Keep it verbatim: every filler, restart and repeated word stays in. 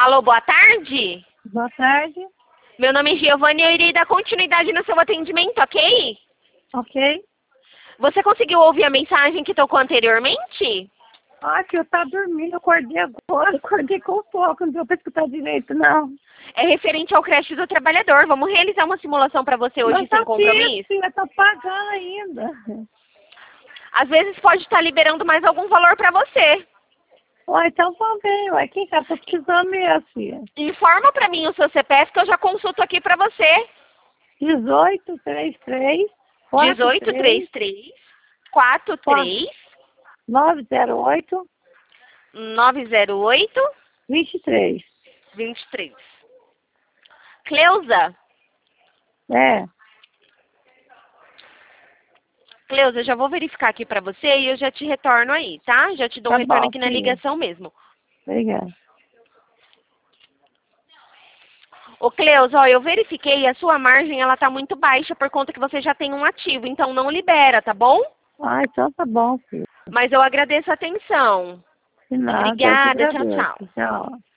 Alô, boa tarde? Boa tarde. Meu nome é Giovanni e eu irei dar continuidade no seu atendimento, ok? Ok. Você conseguiu ouvir a mensagem que tocou anteriormente? Ah, que eu tava dormindo, eu acordei agora, acordei com foco, não deu pra escutar direito, não. É referente ao creche do trabalhador. Vamos realizar uma simulação para você hoje Mas sem tá compromisso? filha, tá pagando ainda. Às vezes pode estar liberando mais algum valor para você. Ué, então vamos ver, ué, quem sabe, tô precisando mesmo, filha. Informa para mim o seu C P F que eu já consulto aqui para você. dezoito, trinta e três, quarenta e dezoito, trinta três, e três, quarenta e três, nove zero oito, nove zero oito, vinte e três. vinte e três. Cleusa, É, Cleusa, eu já vou verificar aqui para você e eu já te retorno aí, tá? Já te dou um tá retorno bom, aqui na filha. ligação mesmo. Obrigada. Ô, Cleusa, ó, eu verifiquei, a sua margem, ela tá muito baixa por conta que você já tem um ativo, então não libera, tá bom? Ah, então tá bom, filha. Mas eu agradeço a atenção. De nada, eu que Obrigada, tchau, agradeço. tchau. Tchau.